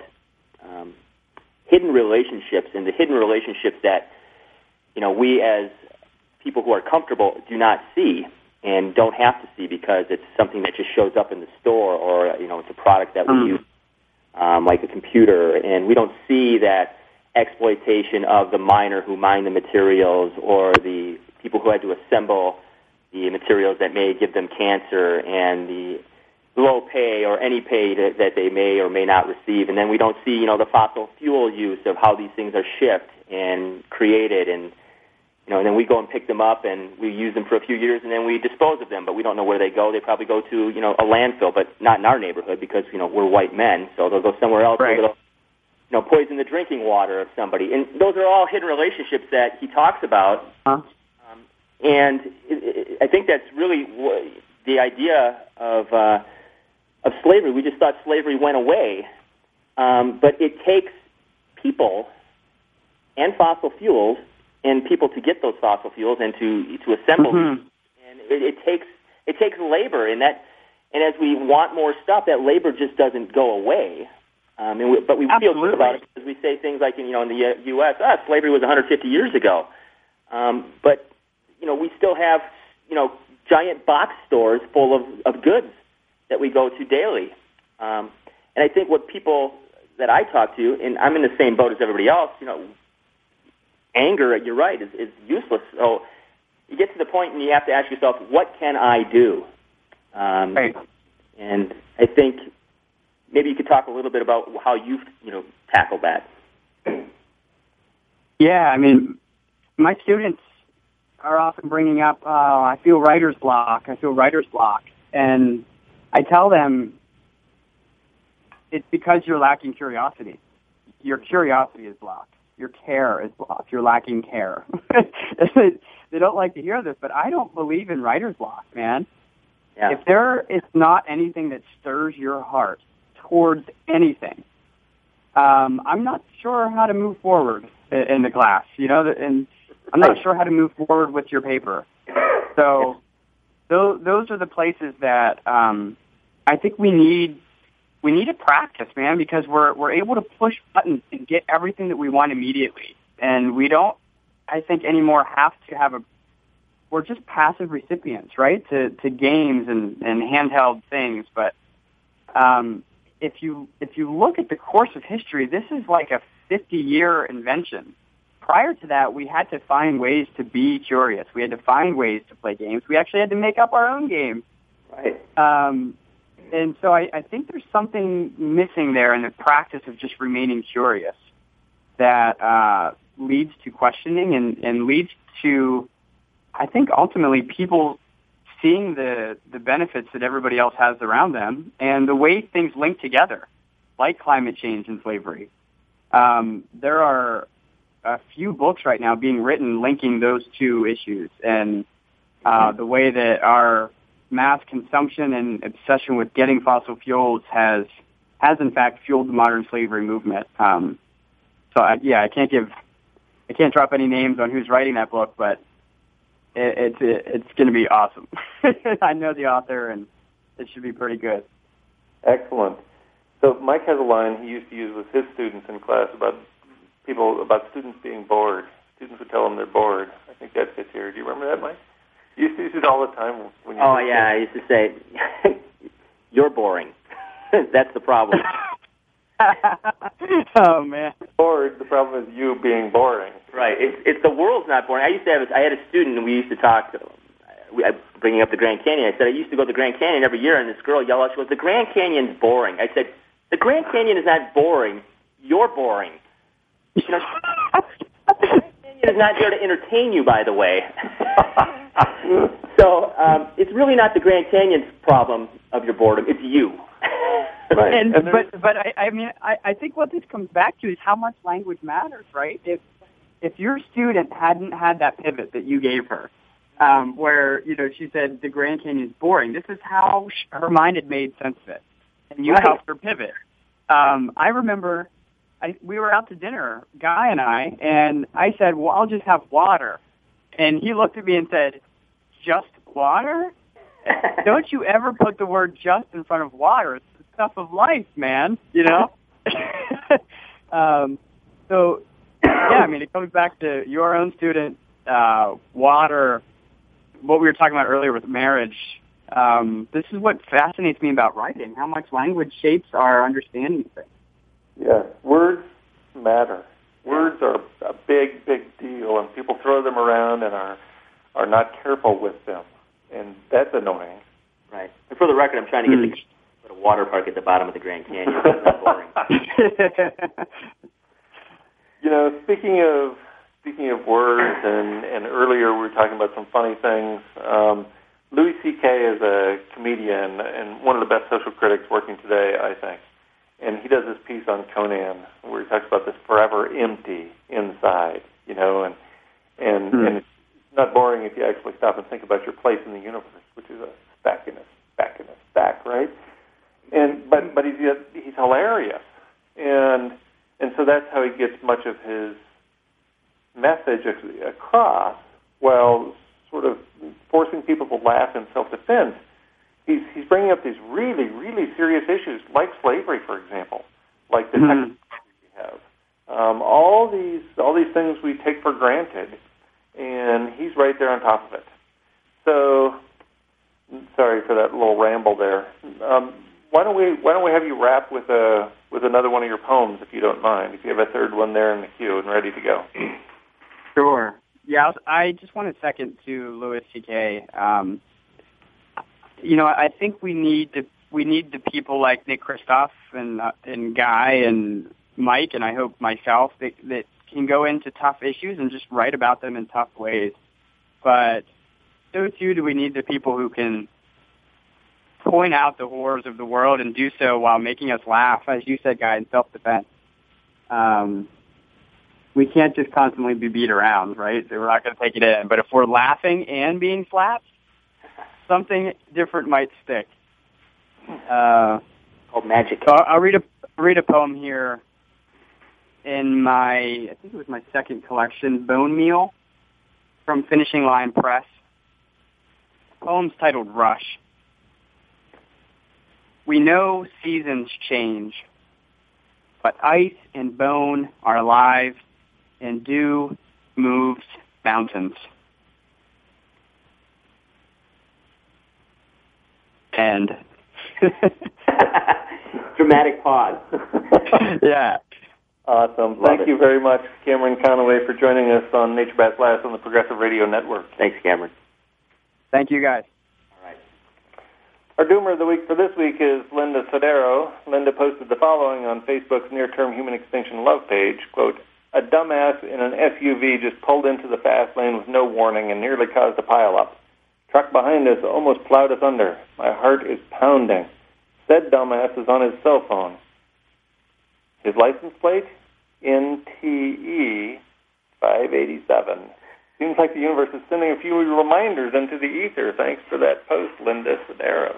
Speaker 3: hidden relationships, and the hidden relationships that, we as people who are comfortable do not see and don't have to see because it's something that just shows up in the store, or, it's a product that we use, like a computer, and we don't see that exploitation of the miner who mined the materials, or the people who had to assemble the materials that may give them cancer, and the low pay or any pay that they may or may not receive. And then we don't see, the fossil fuel use of how these things are shipped and created, and and then we go and pick them up and we use them for a few years and then we dispose of them, but we don't know where they go. They probably go to, a landfill, but not in our neighborhood because, we're white men, so they'll go somewhere else.
Speaker 5: Right.
Speaker 3: They'll, poison the drinking water of somebody. And those are all hidden relationships that he talks about.
Speaker 5: Huh?
Speaker 3: And I think that's really the idea of slavery. We just thought slavery went away, but it takes people and fossil fuels and people to get those fossil fuels and to assemble them. And it takes labor, and as we want more stuff, that labor just doesn't go away. But we feel good about it because we say things like in the U.S. Slavery was 150 years ago, but we still have giant box stores full of goods that we go to daily. And I think what people that I talk to, and I'm in the same boat as everybody else, anger, you're right, is useless. So you get to the point and you have to ask yourself, what can I do?
Speaker 5: Right.
Speaker 3: And I think maybe you could talk a little bit about how you've, tackled that.
Speaker 5: Yeah, I mean, my students are often bringing up, I feel writer's block. And I tell them it's because you're lacking curiosity. Your curiosity is blocked. Your care is blocked. You're lacking care. They don't like to hear this, but I don't believe in writer's block, man.
Speaker 3: Yeah.
Speaker 5: If there is not anything that stirs your heart towards anything, I'm not sure how to move forward in the class, and I'm not sure how to move forward with your paper. So those are the places that I think we need to practice, man, because we're able to push buttons and get everything that we want immediately. And we don't, I think, anymore have to we're just passive recipients, right, to games and handheld things. But if you look at the course of history, this is like a 50-year invention. Prior to that, we had to find ways to be curious. We had to find ways to play games. We actually had to make up our own games.
Speaker 3: Right.
Speaker 5: And so I think there's something missing there in the practice of just remaining curious that leads to questioning and leads to, I think, ultimately people seeing the benefits that everybody else has around them and the way things link together, like climate change and slavery. There are a few books right now being written linking those two issues and the way that our mass consumption and obsession with getting fossil fuels has in fact fueled the modern slavery movement. I can't drop any names on who's writing that book, but it's going to be awesome. I know the author, and it should be pretty good.
Speaker 2: Excellent. So Mike has a line he used to use with his students in class about students being bored. students would tell them they're bored. I think that fits here. Do you remember that, Mike? You used to use it all the time when you
Speaker 3: Oh, yeah, I used to say, you're boring. That's the problem.
Speaker 5: Oh, man.
Speaker 2: Bored, the problem is you being boring.
Speaker 3: Right. It's the world's not boring. I had a student, and we used to talk, bringing up the Grand Canyon. I said, I used to go to the Grand Canyon every year, and this girl yelled out, she goes, the Grand Canyon's boring. I said, the Grand Canyon is not boring. You're boring. You know, the Grand Canyon is not there to entertain you, by the way. So it's really not the Grand Canyon's problem of your boredom. It's you.
Speaker 2: Right.
Speaker 5: But I mean, I think what this comes back to is how much language matters, right? If your student hadn't had that pivot that you gave her, where, you know, she said the Grand Canyon's boring, this is how her mind had made sense of it. And you helped her pivot. I remember we were out to dinner, Guy and I said, well, I'll just have water. And he looked at me and said, just water? Don't you ever put the word just in front of water. It's the stuff of life, man, you know? So, yeah, I mean, it comes back to your own student, water, what we were talking about earlier with marriage. This is what fascinates me about writing, how much language shapes our understanding of things.
Speaker 2: Yeah, words matter. Words are a big, big deal, and people throw them around and are not careful with them, and that's annoying.
Speaker 3: Right. And for the record, I'm trying to get the water park at the bottom of the Grand Canyon. It's not boring.
Speaker 2: You know, speaking of words, and earlier we were talking about some funny things. Louis C.K. is a comedian and one of the best social critics working today, I think. And he does this piece on Conan where he talks about this forever empty inside, you know, and it's not boring if you actually stop and think about your place in the universe, which is a stack in a stack in a stack, right? And but he's hilarious, and so that's how he gets much of his message across, while sort of forcing people to laugh in self-defense. He's bringing up these really, really serious issues, like slavery, for example, like the technology we have. All these things we take for granted, and he's right there on top of it. So, sorry for that little ramble there. Why don't we have you wrap with another one of your poems, if you don't mind? If you have a third one there in the queue and ready to go.
Speaker 5: Sure. Yeah, I just want to second to Louis C.K. You know, I think we need the people like Nick Kristof and Guy and Mike, and I hope myself, that can go into tough issues and just write about them in tough ways. But so too do we need the people who can point out the horrors of the world and do so while making us laugh, as you said, Guy, in self-defense. We can't just constantly be beat around, right? We're not going to take it in. But if we're laughing and being slapped, something different might stick.
Speaker 3: Called magic.
Speaker 5: So I'll read a poem here in I think it was my second collection, Bone Meal, from Finishing Line Press. The poem's titled Rush. We know seasons change, but ice and bone are alive, and dew moves mountains. And
Speaker 3: dramatic pause.
Speaker 5: Yeah.
Speaker 2: Awesome. Thank you very much, Cameron Conaway, for joining us on Nature Bats Last on the Progressive Radio Network.
Speaker 3: Thanks, Cameron.
Speaker 5: Thank you, guys.
Speaker 3: All right.
Speaker 2: Our doomer of the week for this week is Linda Sodero. Linda posted the following on Facebook's Near-Term Human Extinction Love page, quote, "A dumbass in an SUV just pulled into the fast lane with no warning and nearly caused a pileup. Truck behind us almost plowed us under. My heart is pounding. Said dumbass is on his cell phone. His license plate, NTE 587. Seems like the universe is sending a few reminders into the ether. Thanks for that post, Linda Sodero."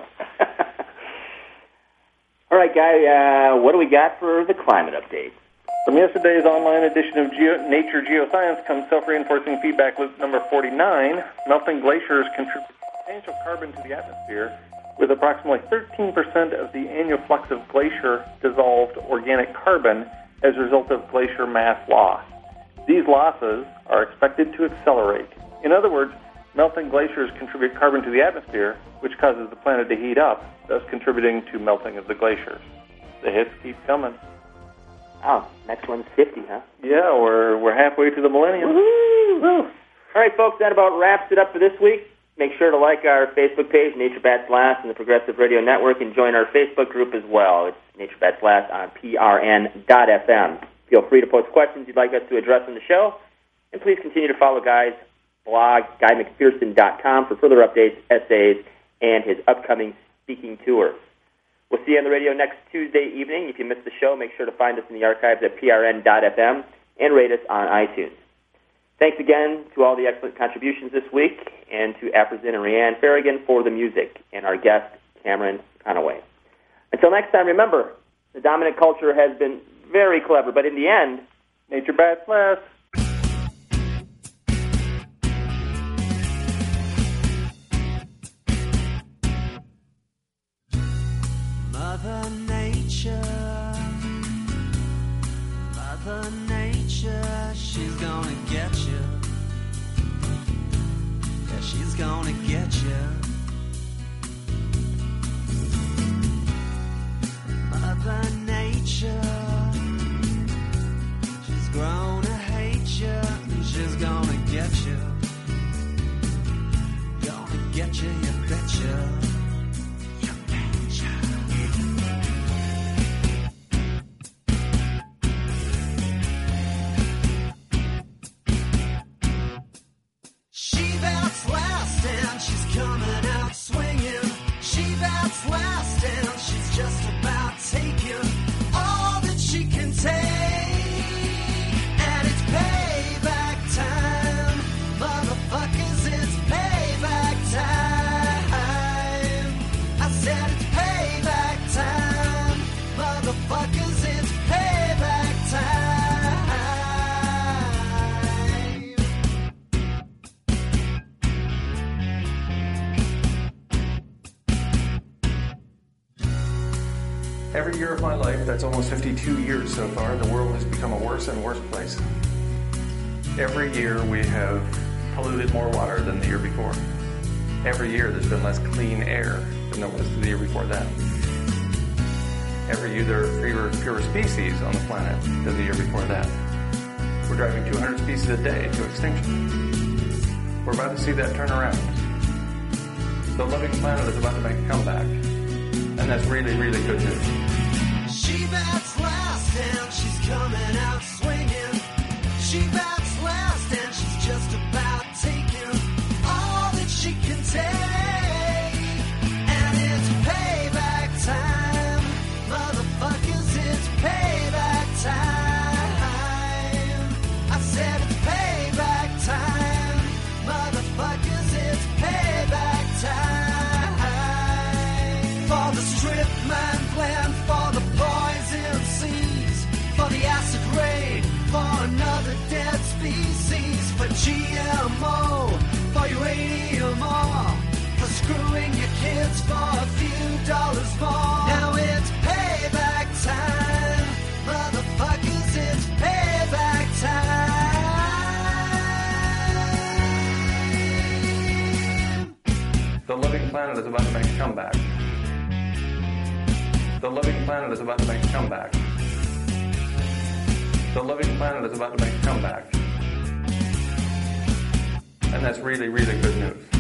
Speaker 3: All right, Guy, what do we got for the climate update?
Speaker 2: From yesterday's online edition of Nature Geoscience comes self-reinforcing feedback loop number 49. Melting glaciers contribute substantial carbon to the atmosphere, with approximately 13% of the annual flux of glacier-dissolved organic carbon as a result of glacier mass loss. These losses are expected to accelerate. In other words, melting glaciers contribute carbon to the atmosphere, which causes the planet to heat up, thus contributing to melting of the glaciers. The hits keep coming.
Speaker 3: Oh, next one's 50, huh?
Speaker 2: Yeah, we're halfway to the millennium.
Speaker 3: Woo-hoo! All right, folks, that about wraps it up for this week. Make sure to like our Facebook page, Nature Bats Last, and the Progressive Radio Network, and join our Facebook group as well. It's Nature Bats Last on PRN.FM. Feel free to post questions you'd like us to address on the show, and please continue to follow Guy's blog, GuyMcPherson.com, for further updates, essays, and his upcoming speaking tour. We'll see you on the radio next Tuesday evening. If you missed the show, make sure to find us in the archives at PRN.FM and rate us on iTunes. Thanks again to all the excellent contributions this week, and to Afrazin and Rhiannon Farragon for the music, and our guest, Cameron Conaway. Until next time, remember, the dominant culture has been very clever, but in the end,
Speaker 2: nature bats last.
Speaker 1: Mother Nature, she's gonna get you. Yeah, she's gonna get you. Mother Nature, she's grown to hate you, and she's gonna get you. Gonna get you, you betcha.
Speaker 6: Every year of my life, that's almost 52 years so far, the world has become a worse and worse place. Every year we have polluted more water than the year before. Every year there's been less clean air than there was the year before that. Every year there are fewer species on the planet than the year before that. We're driving 200 species a day to extinction. We're about to see that turn around. The living planet is about to make a comeback. And that's really, really good news.
Speaker 1: She bats last and she's coming out swinging. She bats last and she's just about taking all that she can take. And it's payback time. Motherfuckers, it's payback time. I said it's payback time. Motherfuckers, it's payback time. For the strip mine plan, for the poison seas, for the acid rain, for another dead species, for GMO, for uranium ore, for screwing your kids for a few dollars more. Now it's payback time, motherfuckers, it's payback time.
Speaker 6: The living planet is about to make a comeback. The living planet is about to make a comeback. The living planet is about to make a comeback. And that's really, really good news.